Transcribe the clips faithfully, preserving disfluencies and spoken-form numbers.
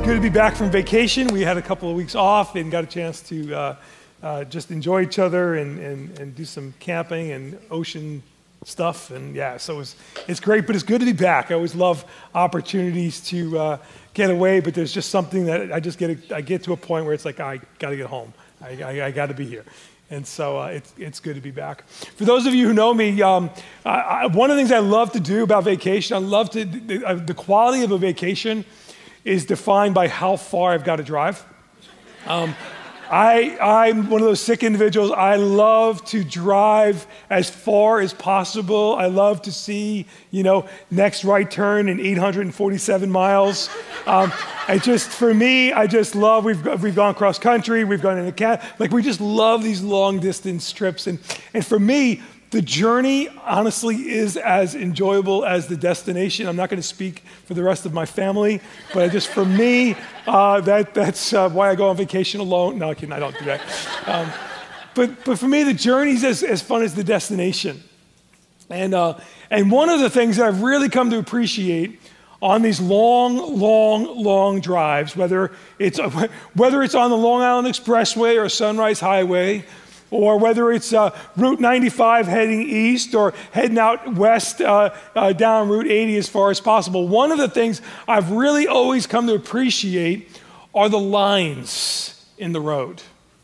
good to be back from vacation. We had a couple of weeks off and got a chance to uh, uh, just enjoy each other and, and, and do some camping and ocean stuff. And yeah, so it's, it's great, but it's good to be back. I always love opportunities to uh, get away, but there's just something that I just get, I get to a point where it's like, I got to get home. I, I, I got to be here. And so uh, it's, it's good to be back. For those of you who know me, um, I, I, one of the things I love to do about vacation, I love to, the, uh, the quality of a vacation is defined by how far I've got to drive. Um, I, I'm one of those sick individuals. I love to drive as far as possible. I love to see, you know, next right turn in eight hundred forty-seven miles. Um, I just, for me, I just love, we've, we've gone cross country, we've gone in a cat, like we just love these long distance trips. And, and for me, the journey, honestly, is as enjoyable as the destination. I'm not going to speak for the rest of my family, but I just, for me, uh, that that's uh, why I go on vacation alone. No, I kidding, I don't do that. Um, but but for me, the journey's as, as fun as the destination. And uh, and one of the things that I've really come to appreciate on these long, long, long drives, whether it's whether it's on the Long Island Expressway or Sunrise Highway, or whether it's uh, Route ninety-five heading east or heading out west uh, uh, down Route eighty as far as possible. One of the things I've really always come to appreciate are the lines in the road.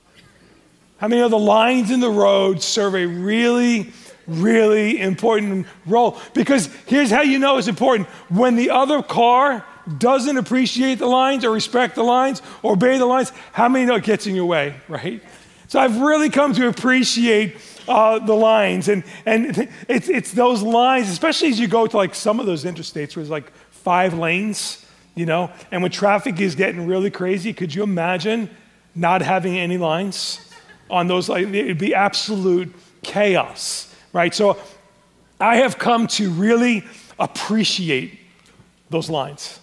How many of the lines in the road serve a really, really important role? Because here's how you know it's important. When the other car doesn't appreciate the lines or respect the lines or obey the lines, how many know it gets in your way, right? So I've really come to appreciate uh, the lines, and and it's it's those lines, especially as you go to like some of those interstates where there's like five lanes, you know, and when traffic is getting really crazy, could you imagine not having any lines on those? Like, it'd be absolute chaos, right? So I have come to really appreciate those lines.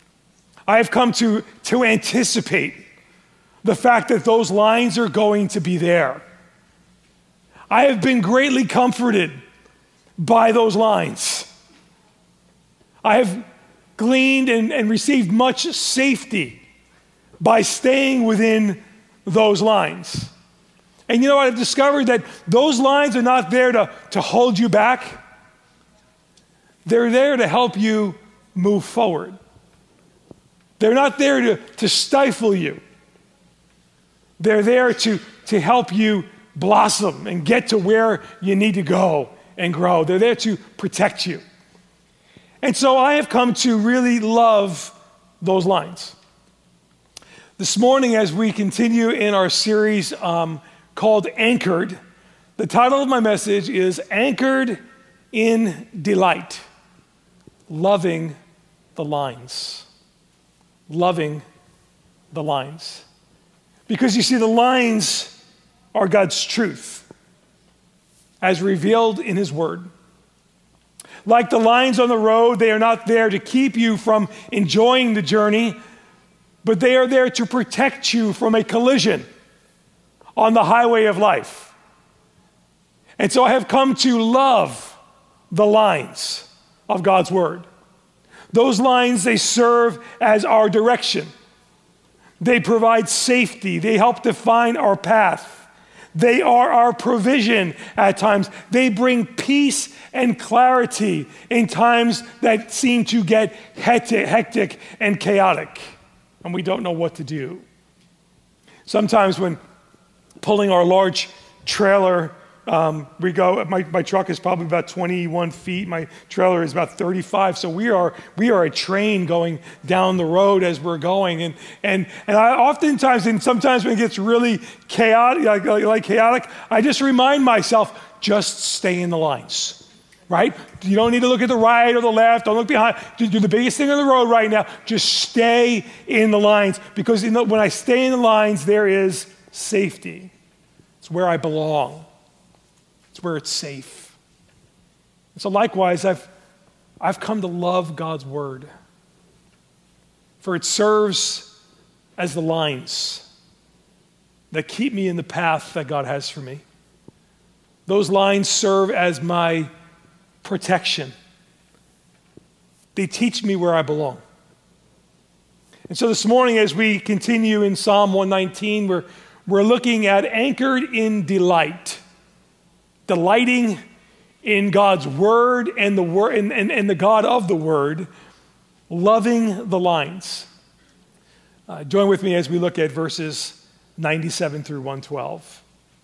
I have come to to anticipate the fact that those lines are going to be there. I have been greatly comforted by those lines. I have gleaned and, and received much safety by staying within those lines. And you know what? I've discovered that those lines are not there to, to hold you back. They're there to help you move forward. They're not there to, to stifle you. They're there to, to help you blossom and get to where you need to go and grow. They're there to protect you. And so I have come to really love those lines. This morning, as we continue in our series um, called Anchored, the title of my message is Anchored in Delight, Loving the Lines. Loving the lines. Because you see, the lines are God's truth as revealed in His Word. Like the lines on the road, they are not there to keep you from enjoying the journey, but they are there to protect you from a collision on the highway of life. And so I have come to love the lines of God's Word. Those lines, they serve as our direction. They provide safety. They help define our path. They are our provision at times. They bring peace and clarity in times that seem to get hectic, hectic and chaotic, and we don't know what to do. Sometimes when pulling our large trailer, Um, we go, my, my truck is probably about twenty-one feet. My trailer is about thirty-five. So we are we are a train going down the road as we're going. And and and I oftentimes, and sometimes when it gets really chaotic, like, like, like chaotic, I just remind myself, just stay in the lines, right? You don't need to look at the right or the left. Don't look behind. Do, do the biggest thing on the road right now. Just stay in the lines, because in the, when I stay in the lines, there is safety. It's where I belong. It's where it's safe. And so likewise, I've, I've come to love God's Word, for it serves as the lines that keep me in the path that God has for me. Those lines serve as my protection. They teach me where I belong. And so this morning, as we continue in Psalm one nineteen, we're, we're looking at anchored in delight, delighting in God's word and the word and, and, and the God of the word, loving the lines. Uh, join with me as we look at verses ninety-seven through one twelve.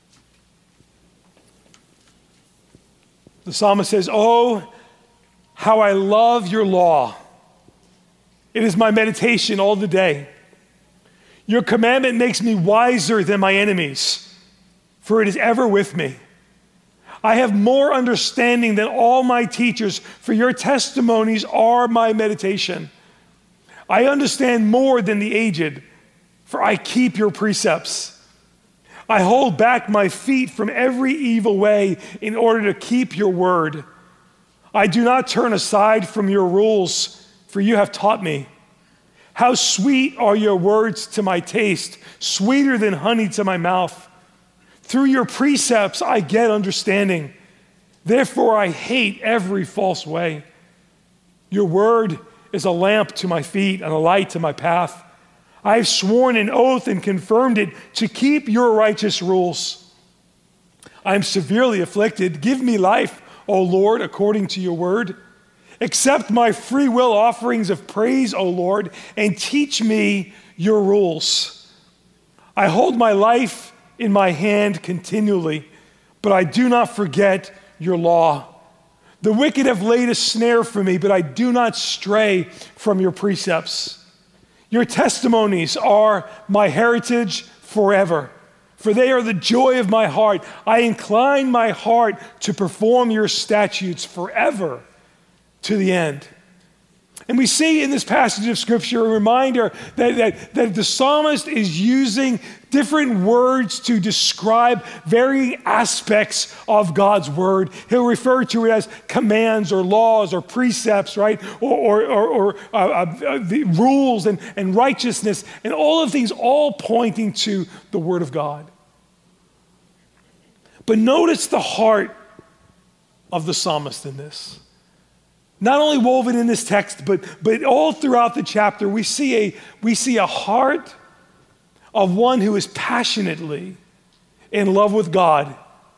The psalmist says, "Oh, how I love your law. It is my meditation all the day. Your commandment makes me wiser than my enemies, for it is ever with me. I have more understanding than all my teachers, for your testimonies are my meditation. I understand more than the aged, for I keep your precepts. I hold back my feet from every evil way in order to keep your word. I do not turn aside from your rules, for you have taught me. How sweet are your words to my taste, sweeter than honey to my mouth. Through your precepts I get understanding. Therefore I hate every false way. Your word is a lamp to my feet and a light to my path. I have sworn an oath and confirmed it to keep your righteous rules. I am severely afflicted. Give me life, O Lord, according to your word. Accept my free will offerings of praise, O Lord, and teach me your rules. I hold my life in my hand continually, but I do not forget your law. The wicked have laid a snare for me, but I do not stray from your precepts. Your testimonies are my heritage forever, for they are the joy of my heart. I incline my heart to perform your statutes forever to the end." And we see in this passage of Scripture a reminder that, that, that the psalmist is using different words to describe varying aspects of God's word. He'll refer to it as commands or laws or precepts, right? Or, or, or, or uh, uh, the rules and, and righteousness, and all of things all pointing to the word of God. But notice the heart of the psalmist in this. Not only woven in this text, but, but all throughout the chapter, we see, a, we see a heart of one who is passionately in love with God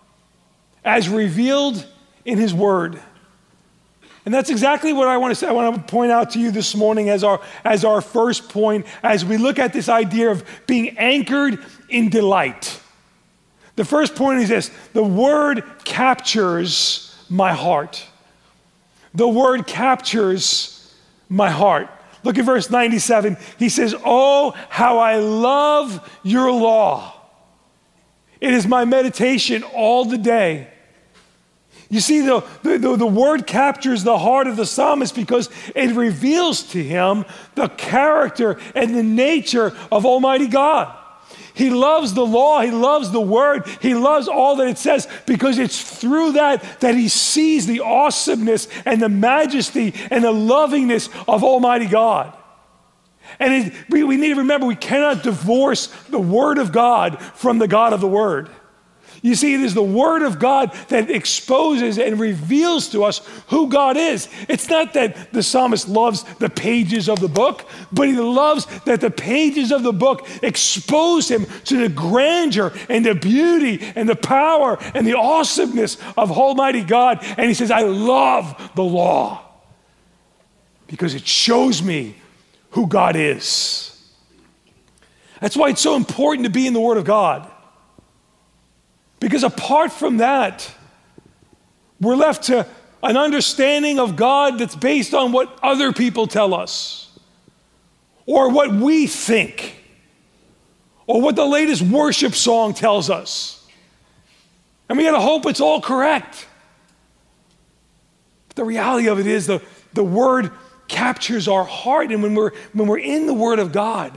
as revealed in his word. And that's exactly what I want to say. I want to point out to you this morning as our, as our first point, as we look at this idea of being anchored in delight. The first point is this: the word captures my heart. The word captures my heart. Look at verse ninety-seven. He says, "Oh, how I love your law. It is my meditation all the day." You see, the, the, the, the word captures the heart of the psalmist because it reveals to him the character and the nature of Almighty God. He loves the law, he loves the word, he loves all that it says because it's through that that he sees the awesomeness and the majesty and the lovingness of Almighty God. And it, we, we need to remember, we cannot divorce the word of God from the God of the word. You see, it is the word of God that exposes and reveals to us who God is. It's not that the psalmist loves the pages of the book, but he loves that the pages of the book expose him to the grandeur and the beauty and the power and the awesomeness of Almighty God. And he says, I love the law because it shows me who God is. That's why it's so important to be in the Word of God. Because apart from that, we're left to an understanding of God that's based on what other people tell us, or what we think, or what the latest worship song tells us. And we gotta hope it's all correct. But the reality of it is the, the Word captures our heart, and when we're, when we're in the Word of God,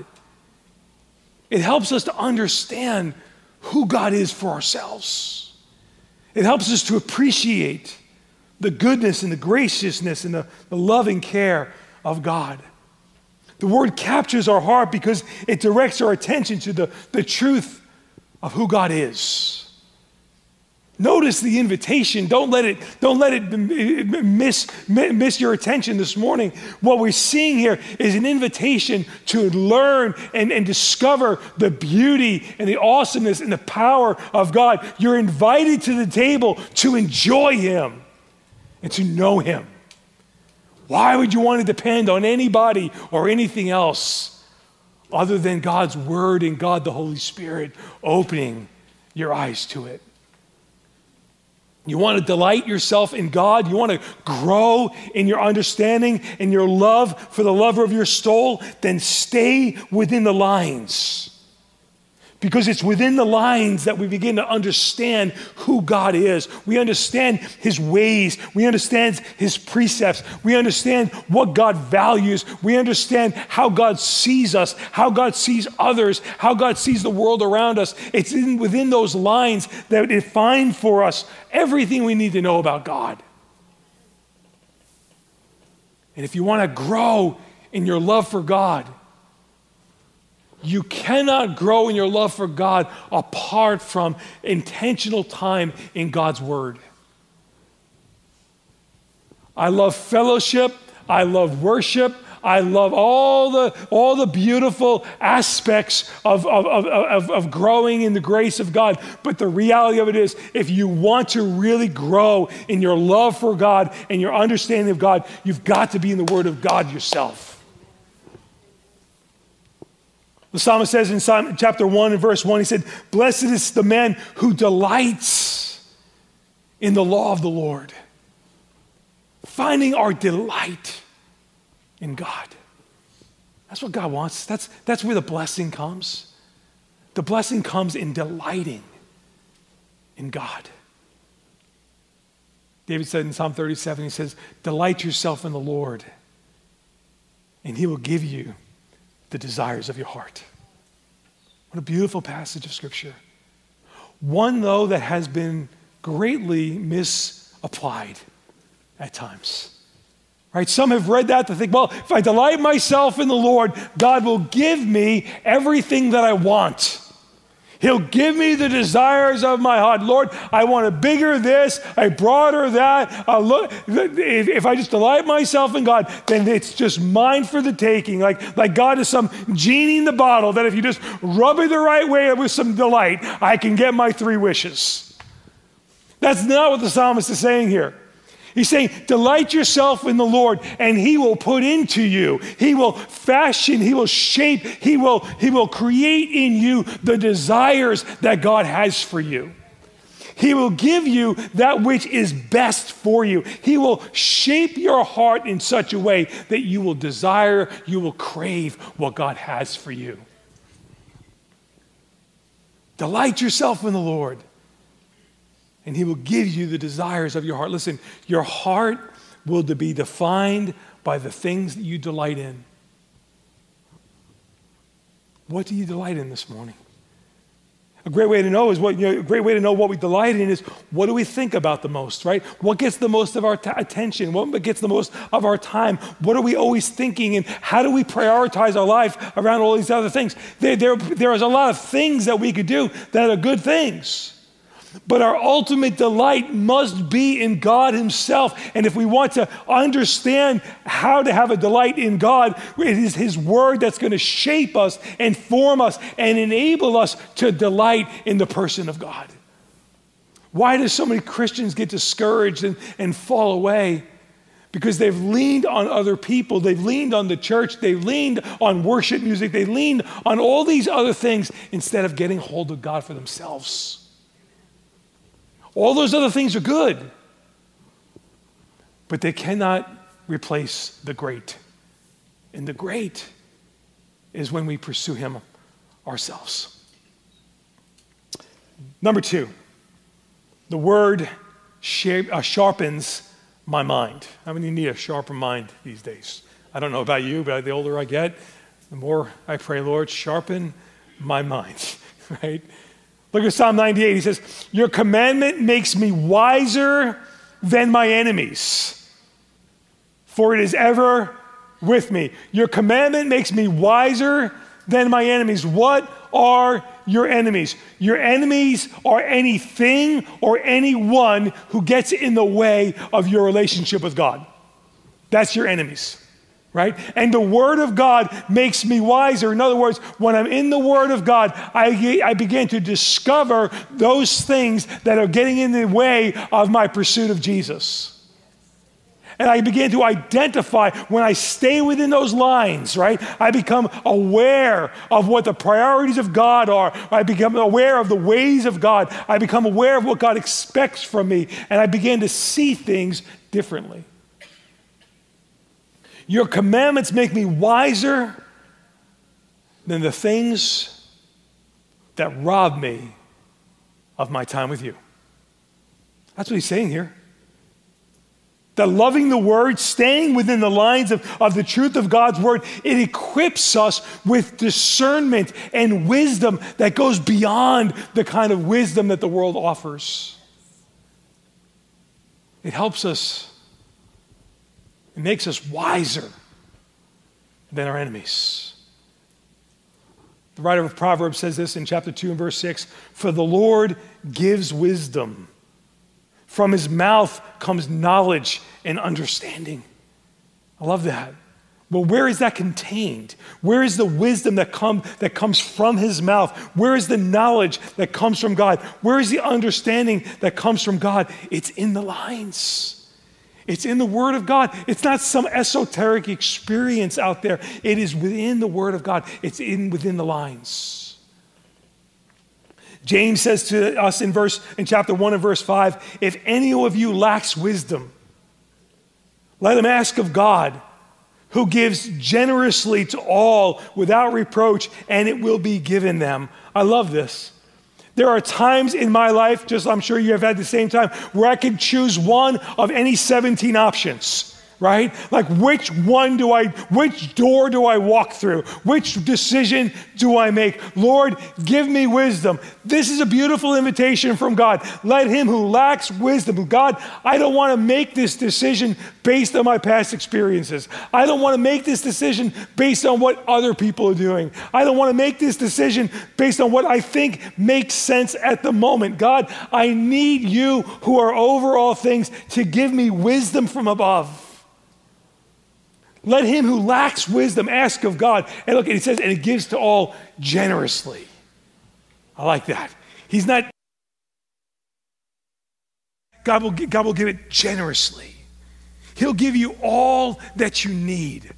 it helps us to understand who God is for ourselves. It helps us to appreciate the goodness and the graciousness and the, the loving care of God. The word captures our heart because it directs our attention to the, the truth of who God is. Notice the invitation. Don't let it, don't let it miss, miss your attention this morning. What we're seeing here is an invitation to learn and, and discover the beauty and the awesomeness and the power of God. You're invited to the table to enjoy him and to know him. Why would you want to depend on anybody or anything else other than God's word and God the Holy Spirit opening your eyes to it? You want to delight yourself in God? You want to grow in your understanding and your love for the lover of your soul? Then stay within the lines. Because it's within the lines that we begin to understand who God is. We understand his ways. We understand his precepts. We understand what God values. We understand how God sees us, how God sees others, how God sees the world around us. It's in, within those lines that define for us everything we need to know about God. And if you want to grow in your love for God, you cannot grow in your love for God apart from intentional time in God's word. I love fellowship. I love worship. I love all the, all the beautiful aspects of, of, of, of, of growing in the grace of God. But the reality of it is, if you want to really grow in your love for God and your understanding of God, you've got to be in the word of God yourself. The psalmist says in Psalm chapter one and verse one, he said, "Blessed is the man who delights in the law of the Lord." Finding our delight in God. That's what God wants. That's, that's where the blessing comes. The blessing comes in delighting in God. David said in Psalm thirty-seven, he says, "Delight yourself in the Lord, and he will give you the desires of your heart." What a beautiful passage of Scripture. One, though, that has been greatly misapplied at times. Right? Some have read that to think, well, if I delight myself in the Lord, God will give me everything that I want. He'll give me the desires of my heart. Lord, I want a bigger this, a broader that. I'll look, if, if I just delight myself in God, then it's just mine for the taking. Like, like God is some genie in the bottle that if you just rub it the right way with some delight, I can get my three wishes. That's not what the psalmist is saying here. He's saying, delight yourself in the Lord, and he will put into you. He will fashion, he will shape, he will, he will create in you the desires that God has for you. He will give you that which is best for you. He will shape your heart in such a way that you will desire, you will crave what God has for you. Delight yourself in the Lord, and he will give you the desires of your heart. Listen, your heart will be defined by the things that you delight in. What do you delight in this morning? A great way to know is what, you know, a great way to know what we delight in is what do we think about the most, right? What gets the most of our t- attention? What gets the most of our time? What are we always thinking, and how do we prioritize our life around all these other things? There, there, there is a lot of things that we could do that are good things. But our ultimate delight must be in God himself. And if we want to understand how to have a delight in God, it is his word that's going to shape us and form us and enable us to delight in the person of God. Why do so many Christians get discouraged and, and fall away? Because they've leaned on other people. They've leaned on the church. They've leaned on worship music. They leaned on all these other things instead of getting hold of God for themselves. All those other things are good, but they cannot replace the great. And the great is when we pursue him ourselves. Number two, the word sharpens my mind. How many need a sharper mind these days? I don't know about you, but the older I get, the more I pray, Lord, sharpen my mind, right? Look at Psalm ninety-eight. He says, your commandment makes me wiser than my enemies, for it is ever with me. Your commandment makes me wiser than my enemies. What are your enemies? Your enemies are anything or anyone who gets in the way of your relationship with God. That's your enemies, right? And the Word of God makes me wiser. In other words, when I'm in the Word of God, I, I begin to discover those things that are getting in the way of my pursuit of Jesus. And I begin to identify when I stay within those lines, right? I become aware of what the priorities of God are. I become aware of the ways of God. I become aware of what God expects from me. And I begin to see things differently. Your commandments make me wiser than the things that rob me of my time with you. That's what he's saying here. That loving the Word, staying within the lines of, of the truth of God's Word, it equips us with discernment and wisdom that goes beyond the kind of wisdom that the world offers. It helps us, it makes us wiser than our enemies. The writer of Proverbs says this in chapter two and verse six, "For the Lord gives wisdom. From his mouth comes knowledge and understanding." I love that. Well, where is that contained? Where is the wisdom that, come, that comes from his mouth? Where is the knowledge that comes from God? Where is the understanding that comes from God? It's in the lines. It's in the Word of God. It's not some esoteric experience out there. It is within the Word of God. It's in within the lines. James says to us in verse in chapter one and verse five, "If any of you lacks wisdom, let him ask of God, who gives generously to all without reproach, and it will be given them." I love this. There are times in my life, just I'm sure you have had the same time, where I can choose one of any seventeen options. Right? Like which one do I, which door do I walk through? Which decision do I make? Lord, give me wisdom. This is a beautiful invitation from God. Let him who lacks wisdom, God, I don't want to make this decision based on my past experiences. I don't want to make this decision based on what other people are doing. I don't want to make this decision based on what I think makes sense at the moment. God, I need you who are over all things to give me wisdom from above. Let him who lacks wisdom ask of God. And look, he says, and he gives to all generously. I like that. He's not, God will, God will give it generously. He'll give you all that you need.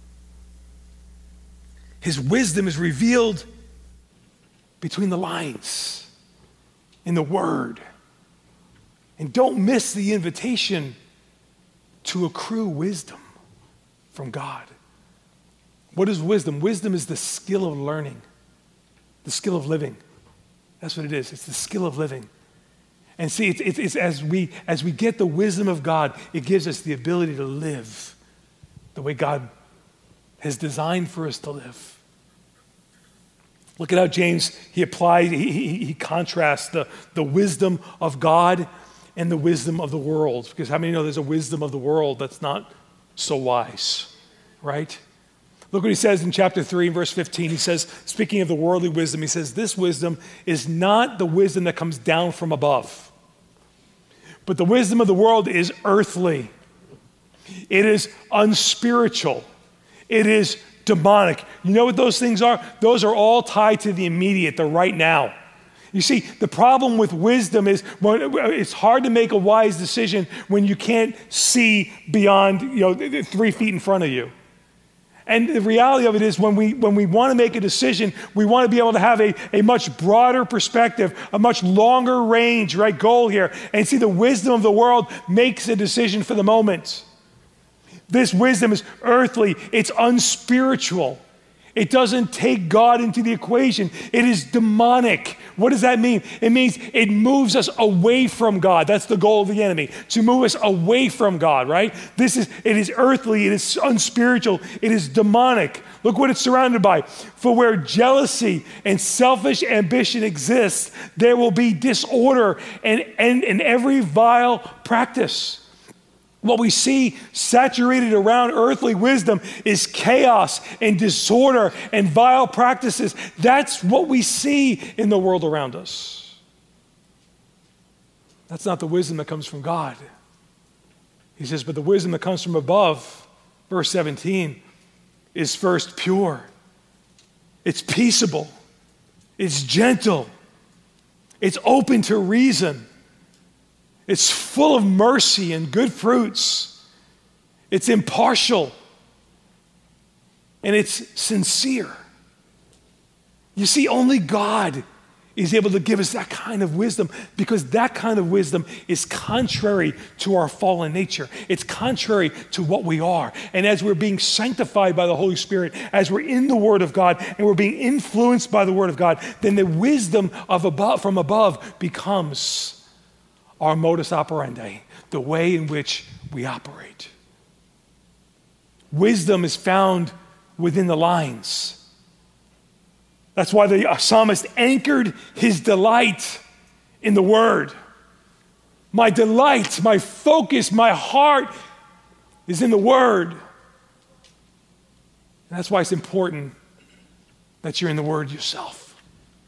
His wisdom is revealed between the lines in the Word. And don't miss the invitation to accrue wisdom from God. What is wisdom? Wisdom is the skill of learning, the skill of living. That's what it is. It's the skill of living. And see, it's, it's, it's as we as we get the wisdom of God, it gives us the ability to live the way God has designed for us to live. Look at how James, he applies, he, he, he contrasts the, the wisdom of God and the wisdom of the world. Because how many know there's a wisdom of the world that's not so wise, right? Look what he says in chapter three, verse fifteen. He says, speaking of the worldly wisdom, he says, "This wisdom is not the wisdom that comes down from above, but the wisdom of the world is earthly. It is unspiritual. It is demonic." You know what those things are? Those are all tied to the immediate, the right now. You see, the problem with wisdom is when it's hard to make a wise decision when you can't see beyond, you know, three feet in front of you. And the reality of it is when we when we want to make a decision, we want to be able to have a, a much broader perspective, a much longer range, right, goal here. And see, the wisdom of the world makes a decision for the moment. This wisdom is earthly, it's unspiritual. It doesn't take God into the equation. It is demonic. What does that mean? It means it moves us away from God. That's the goal of the enemy, to move us away from God, right? This is, it is earthly, it is unspiritual, it is demonic. Look what it's surrounded by. For where jealousy and selfish ambition exists, there will be disorder and, and, and every vile practice. What we see saturated around earthly wisdom is chaos and disorder and vile practices. That's what we see in the world around us. That's not the wisdom that comes from God. He says, but the wisdom that comes from above, verse seventeen, is first pure. It's peaceable. It's gentle. It's open to reason. It's full of mercy and good fruits. It's impartial. And it's sincere. You see, only God is able to give us that kind of wisdom, because that kind of wisdom is contrary to our fallen nature. It's contrary to what we are. And as we're being sanctified by the Holy Spirit, as we're in the Word of God and we're being influenced by the Word of God, then the wisdom of above, from above becomes our modus operandi, the way in which we operate. Wisdom is found within the lines. That's why the psalmist anchored his delight in the Word. My delight, my focus, my heart is in the Word. And that's why it's important that you're in the Word yourself.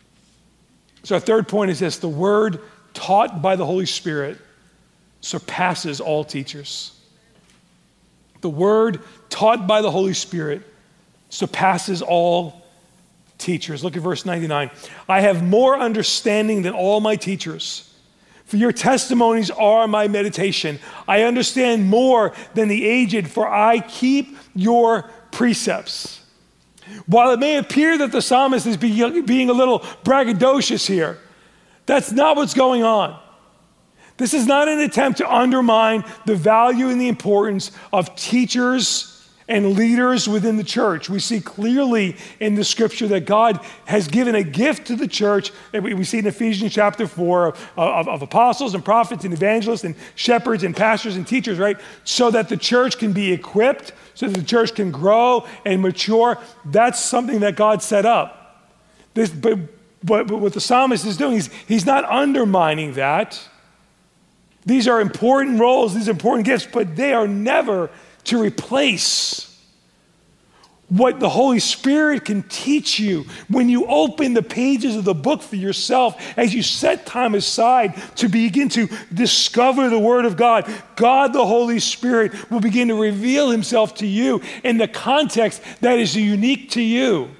So our third point is this: the Word taught by the Holy Spirit surpasses all teachers. The Word taught by the Holy Spirit surpasses all teachers. Look at verse ninety-nine. I have more understanding than all my teachers, for your testimonies are my meditation. I understand more than the aged, for I keep your precepts. While it may appear that the psalmist is being a little braggadocious here, that's not what's going on. This is not an attempt to undermine the value and the importance of teachers and leaders within the church. We see clearly in the scripture that God has given a gift to the church. And we see in Ephesians chapter four of, of, of apostles and prophets and evangelists and shepherds and pastors and teachers, right? So that the church can be equipped, so that the church can grow and mature. That's something that God set up. This, but, but, but what the psalmist is doing, he's, he's not undermining that. These are important roles, these are important gifts, but they are never to replace what the Holy Spirit can teach you when you open the pages of the book for yourself, as you set time aside to begin to discover the Word of God. God, the Holy Spirit, will begin to reveal himself to you in the context that is unique to you.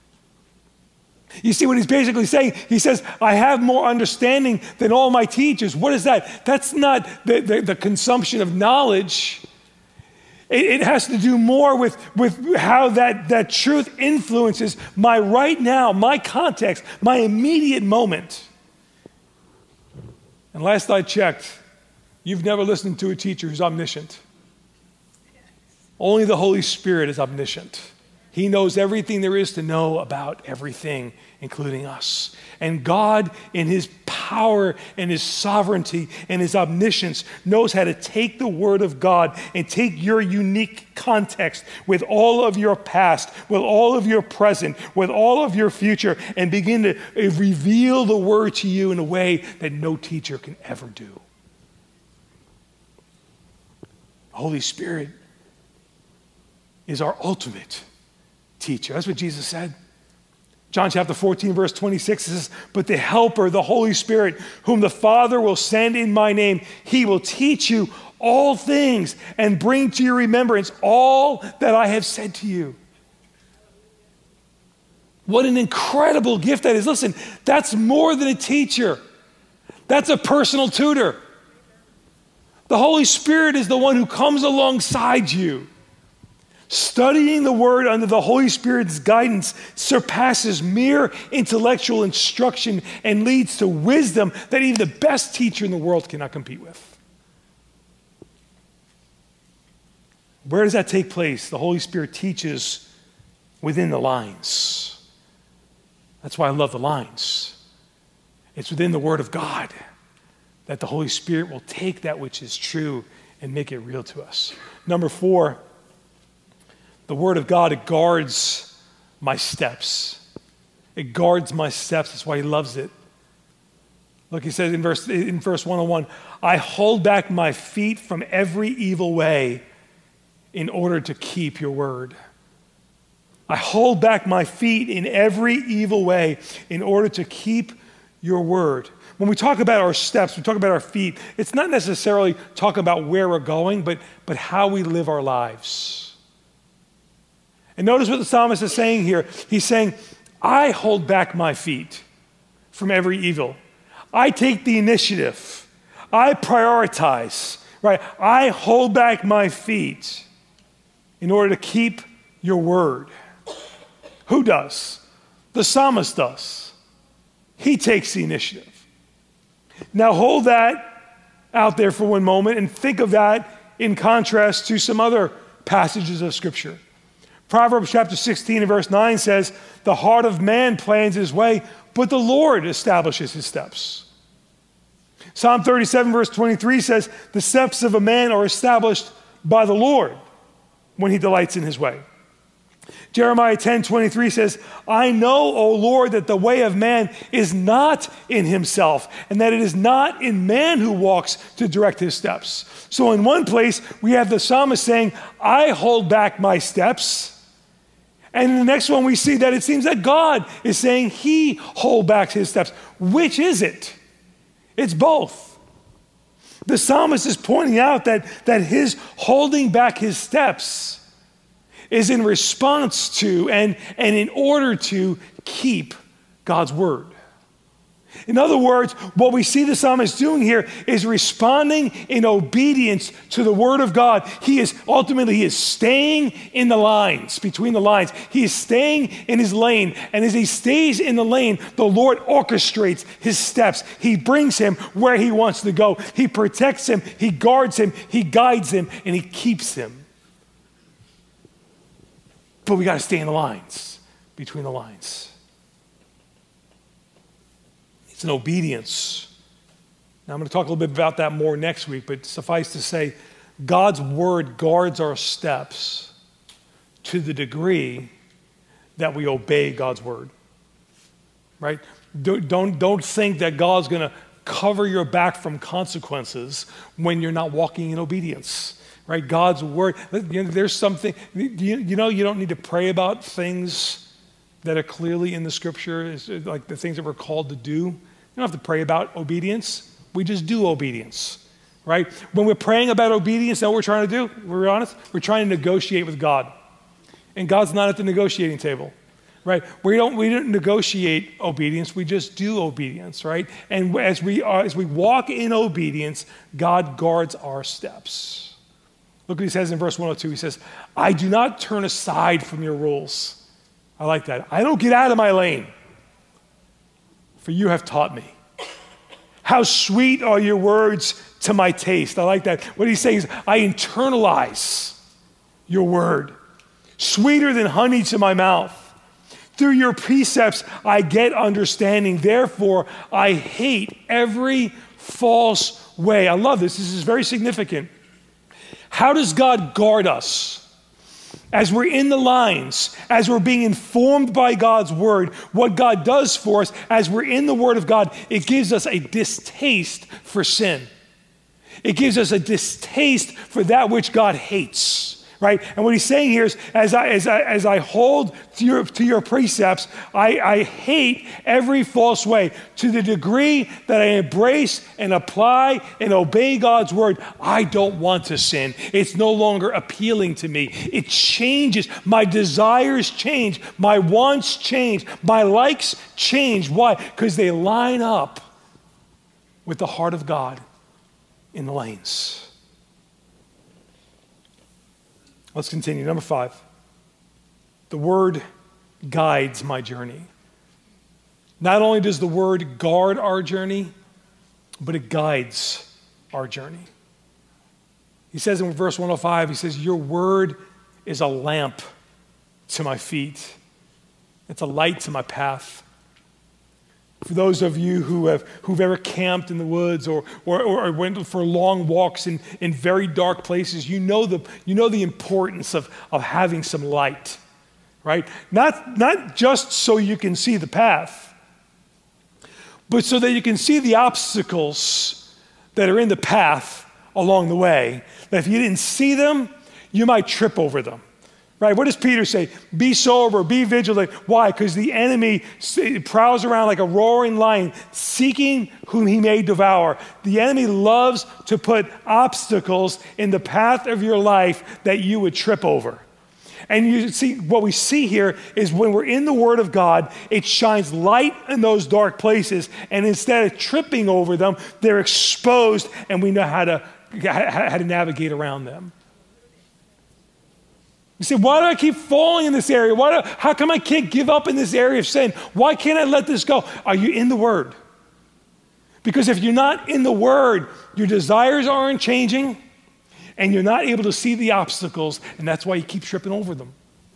You see what he's basically saying? He says, I have more understanding than all my teachers. What is that? That's not the, the, the consumption of knowledge. It, it has to do more with, with how that, that truth influences my right now, my context, my immediate moment. And last I checked, you've never listened to a teacher who's omniscient. Only the Holy Spirit is omniscient. He knows everything there is to know about everything, including us. And God, in his power and his sovereignty and his omniscience, knows how to take the Word of God and take your unique context with all of your past, with all of your present, with all of your future, and begin to reveal the Word to you in a way that no teacher can ever do. The Holy Spirit is our ultimate teacher. That's what Jesus said. John chapter fourteen, verse twenty-six says, but the Helper, the Holy Spirit, whom the Father will send in my name, he will teach you all things and bring to your remembrance all that I have said to you. What an incredible gift that is. Listen, that's more than a teacher. That's a personal tutor. The Holy Spirit is the one who comes alongside you. Studying the Word under the Holy Spirit's guidance surpasses mere intellectual instruction and leads to wisdom that even the best teacher in the world cannot compete with. Where does that take place? The Holy Spirit teaches within the lines. That's why I love the lines. It's within the Word of God that the Holy Spirit will take that which is true and make it real to us. Number four, the Word of God, it guards my steps. It guards my steps. That's why he loves it. Look, he says in verse, in verse one oh one, I hold back my feet from every evil way in order to keep your word. I hold back my feet in every evil way in order to keep your word. When we talk about our steps, we talk about our feet, it's not necessarily talking about where we're going, but, but how we live our lives. And notice what the psalmist is saying here. He's saying, I hold back my feet from every evil. I take the initiative. I prioritize, right? I hold back my feet in order to keep your word. Who does? The psalmist does. He takes the initiative. Now hold that out there for one moment and think of that in contrast to some other passages of Scripture. Proverbs chapter sixteen and verse nine says, the heart of man plans his way, but the Lord establishes his steps. Psalm thirty-seven verse twenty-three says, the steps of a man are established by the Lord when he delights in his way. Jeremiah ten twenty-three says, I know, O Lord, that the way of man is not in himself, and that it is not in man who walks to direct his steps. So in one place, we have the psalmist saying, I hold back my steps. And in the next one, we see that it seems that God is saying he hold back his steps. Which is it? It's both. The psalmist is pointing out that, that his holding back his steps is in response to and, and in order to keep God's word. In other words, what we see the psalmist doing here is responding in obedience to the word of God. He is ultimately, he is staying in the lines, between the lines. He is staying in his lane. And as he stays in the lane, the Lord orchestrates his steps. He brings him where he wants to go. He protects him. He guards him. He guides him. And he keeps him. But we got to stay in the lines, between the lines. It's an obedience. Now, I'm going to talk a little bit about that more next week, but suffice to say, God's word guards our steps to the degree that we obey God's word, right? Don't, don't, don't think that God's going to cover your back from consequences when you're not walking in obedience, right? God's word, you know, there's something, you, you know, you don't need to pray about things that are clearly in the scripture, is like the things that we're called to do. You don't have to pray about obedience. We just do obedience, right? When we're praying about obedience, that's what we're trying to do, we're honest, we're trying to negotiate with God. And God's not at the negotiating table, right? We don't, we don't negotiate obedience, we just do obedience, right? And as we, are, as we walk in obedience, God guards our steps. Look what he says in verse one oh two. He says, I do not turn aside from your rules. I like that. I don't get out of my lane, for you have taught me. How sweet are your words to my taste. I like that. What he's saying is, I internalize your word, sweeter than honey to my mouth. Through your precepts, I get understanding. Therefore, I hate every false way. I love this. This is very significant. How does God guard us? As we're in the lines, as we're being informed by God's word, what God does for us, as we're in the word of God, it gives us a distaste for sin. It gives us a distaste for that which God hates. Right? And what he's saying here is, as I, as I, as I hold to your, to your precepts, I, I hate every false way. To the degree that I embrace and apply and obey God's word, I don't want to sin. It's no longer appealing to me. It changes. My desires change. My wants change. My likes change. Why? Because they line up with the heart of God in the lanes. Let's continue. Number five, the word guides my journey. Not only does the word guard our journey, but it guides our journey. He says in verse one oh five, he says, your word is a lamp to my feet. It's a light to my path. For those of you who have who've ever camped in the woods or or, or went for long walks in, in very dark places, you know the you know the importance of, of having some light, right? Not, not just so you can see the path, but so that you can see the obstacles that are in the path along the way, that if you didn't see them, you might trip over them. Right? What does Peter say? Be sober, be vigilant. Why? Because the enemy prowls around like a roaring lion, seeking whom he may devour. The enemy loves to put obstacles in the path of your life that you would trip over. And you see, what we see here is when we're in the Word of God, it shines light in those dark places, and instead of tripping over them, they're exposed, and we know how to, how to navigate around them. You say, why do I keep falling in this area? Why do, how come I can't give up in this area of sin? Why can't I let this go? Are you in the Word? Because if you're not in the Word, your desires aren't changing, and you're not able to see the obstacles, and that's why you keep tripping over them.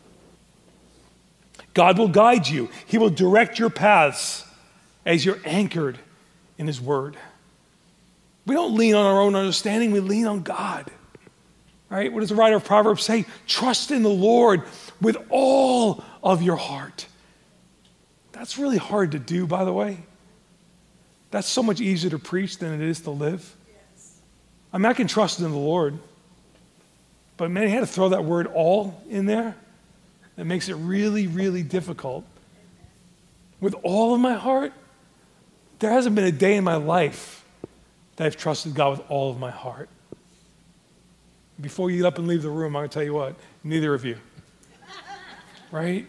God will guide you. He will direct your paths as you're anchored in His Word. We don't lean on our own understanding, we lean on God. Right? What does the writer of Proverbs say? Trust in the Lord with all of your heart. That's really hard to do, by the way. That's so much easier to preach than it is to live. Yes. I mean, I can trust in the Lord, but man, he had to throw that word all in there. That makes it really, really difficult. With all of my heart, there hasn't been a day in my life that I've trusted God with all of my heart. Before you get up and leave the room, I'm going to tell you what, neither of you. Right?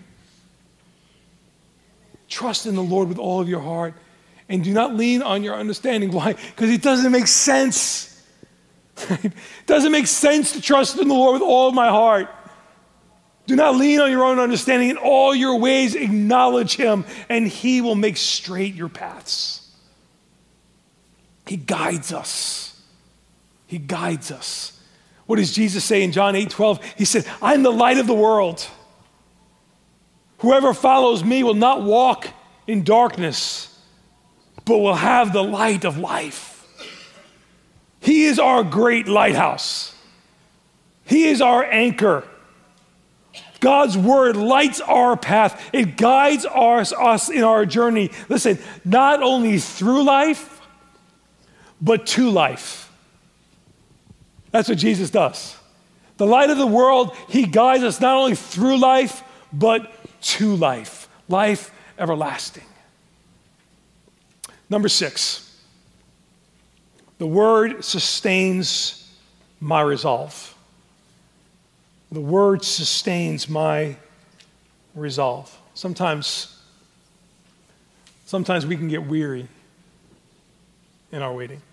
Trust in the Lord with all of your heart and do not lean on your understanding. Why? Because it doesn't make sense. It doesn't make sense to trust in the Lord with all of my heart. Do not lean on your own understanding. In all your ways acknowledge Him, and He will make straight your paths. He guides us. He guides us. What does Jesus say in John eight twelve? He said, I'm the light of the world. Whoever follows me will not walk in darkness, but will have the light of life. He is our great lighthouse. He is our anchor. God's word lights our path. It guides our, us in our journey. Listen, not only through life, but to life. That's what Jesus does. The light of the world, He guides us not only through life, but to life. Life everlasting. Number six, the Word sustains my resolve. The Word sustains my resolve. Sometimes, sometimes we can get weary in our waiting.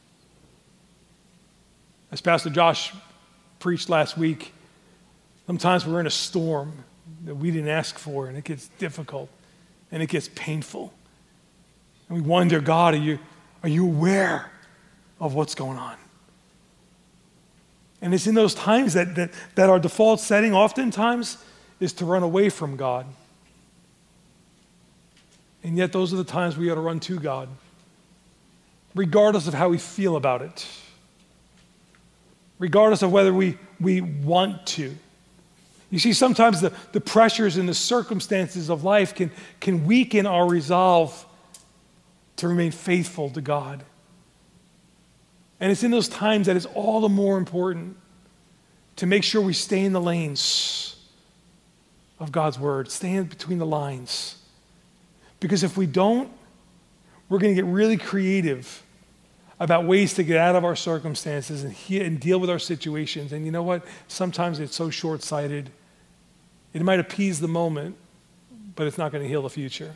As Pastor Josh preached last week, sometimes we're in a storm that we didn't ask for, and it gets difficult, and it gets painful. And we wonder, God, are you, are you aware of what's going on? And it's in those times that, that, that our default setting oftentimes is to run away from God. And yet those are the times we ought to run to God, regardless of how we feel about it. Regardless of whether we, we want to. You see, sometimes the, the pressures and the circumstances of life can, can weaken our resolve to remain faithful to God. And it's in those times that it's all the more important to make sure we stay in the lanes of God's word, stay in between the lines. Because if we don't, we're going to get really creative about ways to get out of our circumstances and, he, and deal with our situations. And you know what? Sometimes it's so short-sighted. It might appease the moment, but it's not going to heal the future.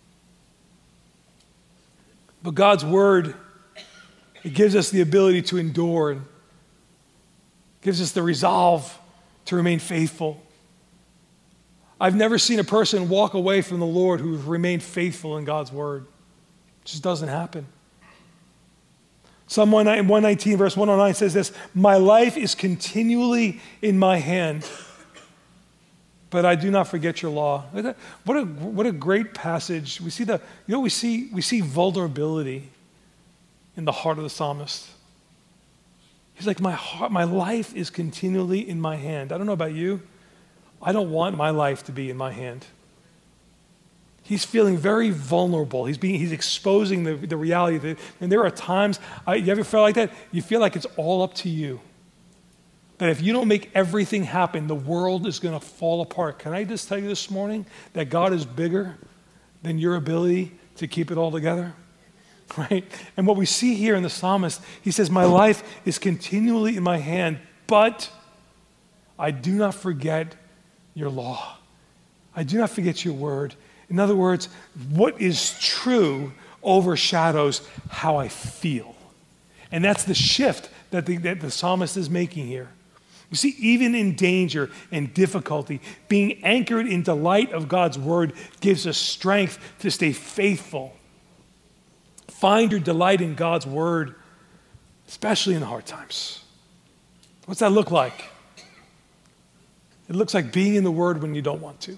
But God's word, it gives us the ability to endure and gives us the resolve to remain faithful. I've never seen a person walk away from the Lord who's remained faithful in God's word. It just doesn't happen. Psalm one nineteen, verse one oh nine says this, my life is continually in my hand, but I do not forget your law. What a, what a great passage. We see the, you know, we see, we see vulnerability in the heart of the psalmist. He's like, my heart, my life is continually in my hand. I don't know about you. I don't want my life to be in my hand. He's feeling very vulnerable. He's being, he's exposing the, the reality. That, and there are times, uh, you ever feel like that? You feel like it's all up to you. That if you don't make everything happen, the world is going to fall apart. Can I just tell you this morning that God is bigger than your ability to keep it all together? Right? And what we see here in the psalmist, he says, my life is continually in my hand, but I do not forget your law. I do not forget your word. In other words, what is true overshadows how I feel. And that's the shift that the, that the psalmist is making here. You see, even in danger and difficulty, being anchored in delight of God's word gives us strength to stay faithful. Find your delight in God's word, especially in the hard times. What's that look like? It looks like being in the word when you don't want to.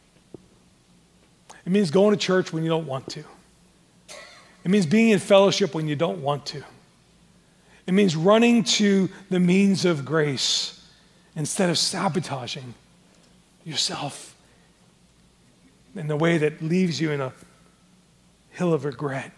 It means going to church when you don't want to. It means being in fellowship when you don't want to. It means running to the means of grace instead of sabotaging yourself in a way that leaves you in a hill of regret.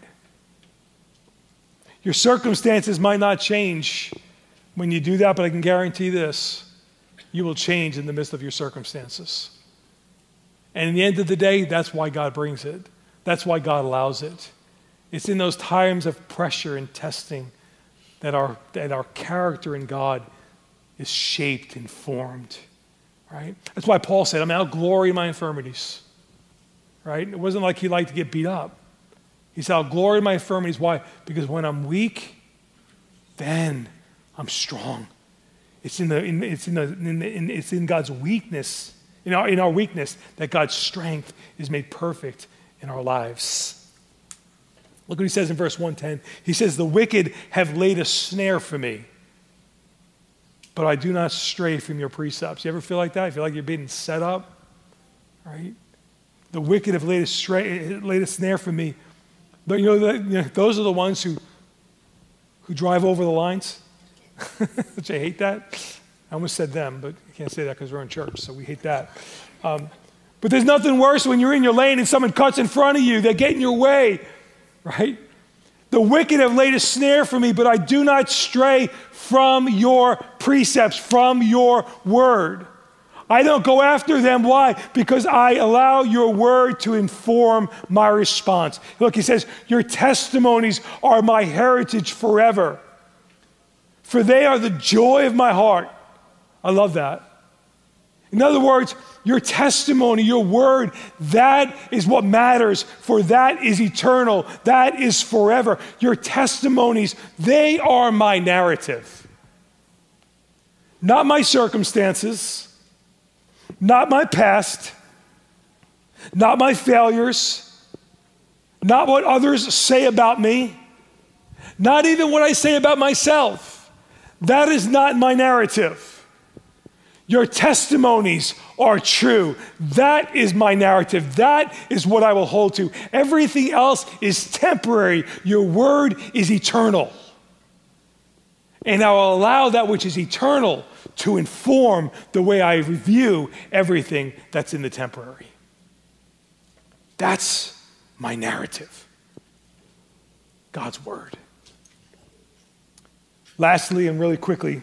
Your circumstances might not change when you do that, but I can guarantee this: you will change in the midst of your circumstances. And in the end of the day, that's why God brings it. That's why God allows it. It's in those times of pressure and testing that our, that our character in God is shaped and formed, right? That's why Paul said, I mean, I'll glory in my infirmities, right? It wasn't like he liked to get beat up. He said, I'll glory in my infirmities. Why? Because when I'm weak, then I'm strong. It's in the, in, it's in the, in, in, it's in God's weakness, in our, in our weakness, that God's strength is made perfect in our lives. Look what he says in verse one ten. He says, the wicked have laid a snare for me, but I do not stray from your precepts. You ever feel like that? You feel like you're being set up, right? The wicked have laid a, stray, laid a snare for me. But you know, the, you know, those are the ones who, who drive over the lines, which I hate that. I almost said them, but I can't say that because we're in church, so we hate that. Um, but there's nothing worse when you're in your lane and someone cuts in front of you. They get in your way, right? The wicked have laid a snare for me, but I do not stray from your precepts, from your word. I don't go after them. Why? Because I allow your word to inform my response. Look, he says, your testimonies are my heritage forever, for they are the joy of my heart. I love that. In other words, your testimony, your word, that is what matters, for that is eternal. That is forever. Your testimonies, they are my narrative. Not my circumstances, not my past, not my failures, not what others say about me, not even what I say about myself. That is not my narrative. Your testimonies are true. That is my narrative. That is what I will hold to. Everything else is temporary. Your word is eternal. And I will allow that which is eternal to inform the way I review everything that's in the temporary. That's my narrative. God's word. Lastly, and really quickly,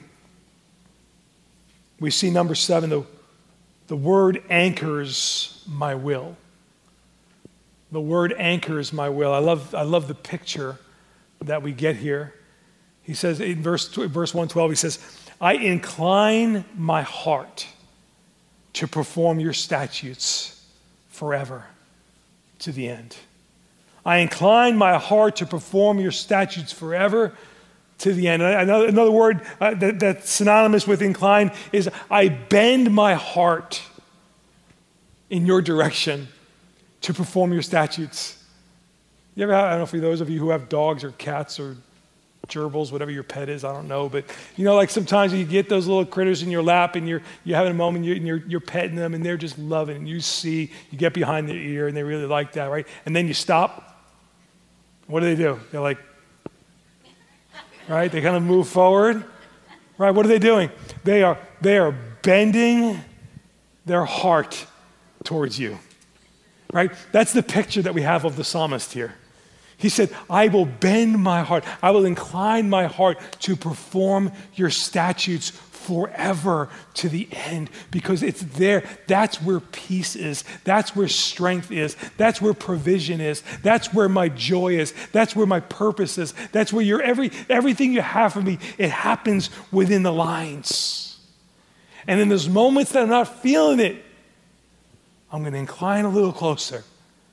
we see number seven, the, the word anchors my will. The word anchors my will. I love, I love the picture that we get here. He says in verse, verse one twelve, he says, I incline my heart to perform your statutes forever to the end. I incline my heart to perform your statutes forever to the end. Another, another word uh, that, that's synonymous with incline is I bend my heart in your direction to perform your statutes. You ever have, I don't know, for those of you who have dogs or cats or gerbils, whatever your pet is, I don't know, but you know, like sometimes you get those little critters in your lap and you're, you're having a moment and you're, you're petting them and they're just loving it, and you see, you get behind their ear and they really like that, right? And then you stop. What do they do? They're like, right? They kind of move forward, right? What are they doing? They are, they are bending their heart towards you. right? That's the picture that we have of the psalmist here. He said, I will bend my heart. I will incline my heart to perform your statutes forever to the end, because it's there. That's where peace is. That's where strength is. That's where provision is. That's where my joy is. That's where my purpose is. That's where your every everything you have for me, it happens within the lines. And in those moments that I'm not feeling it, I'm going to incline a little closer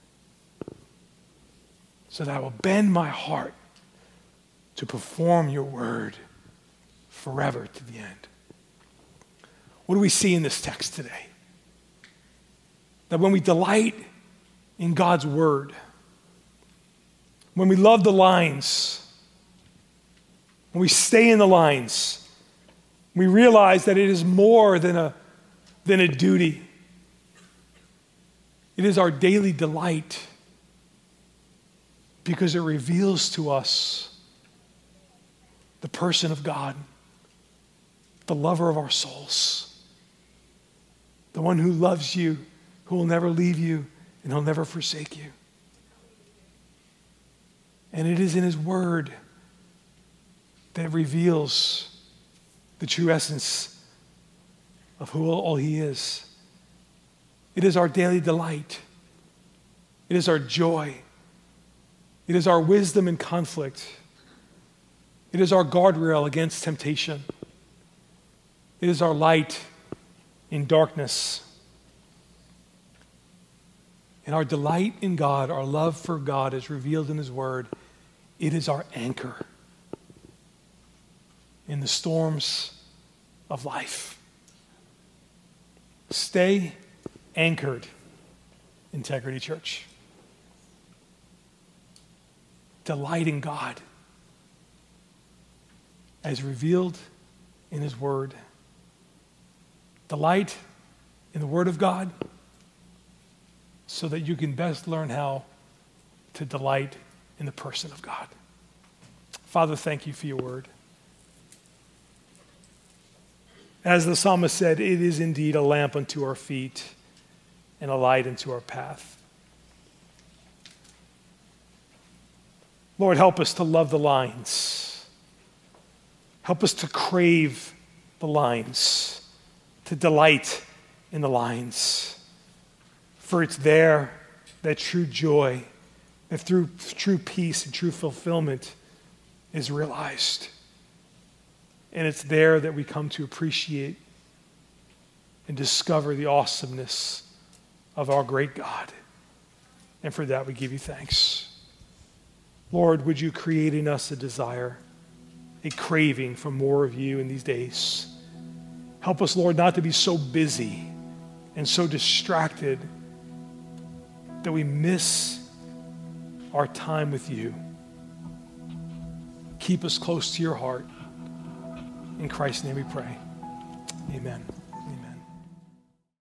so that I will bend my heart to perform your word forever to the end. What do we see in this text today? That when we delight in God's word, when we love the lines, when we stay in the lines, we realize that it is more than a, than a duty. It is our daily delight, because it reveals to us the person of God, the lover of our souls, the one who loves you, who will never leave you, and he'll never forsake you. And it is in his word that reveals the true essence of who all he is. It is our daily delight. It is our joy. It is our wisdom in conflict. It is our guardrail against temptation. It is our light in darkness. And our delight in God, our love for God is revealed in his word. It is our anchor in the storms of life. Stay anchored, Integrity Church. Delight in God as revealed in his word. Delight in the word of God so that you can best learn how to delight in the person of God. Father, thank you for your word. As the psalmist said, it is indeed a lamp unto our feet and a light unto our path. Lord, help us to love the lines. Help us to crave the lines, to delight in the lines. For it's there that true joy, that through true peace and true fulfillment is realized. And it's there that we come to appreciate and discover the awesomeness of our great God. And for that we give you thanks. Lord, would you create in us a desire, a craving for more of you in these days. Help us, Lord, not to be so busy and so distracted that we miss our time with you. Keep us close to your heart. In Christ's name we pray. Amen.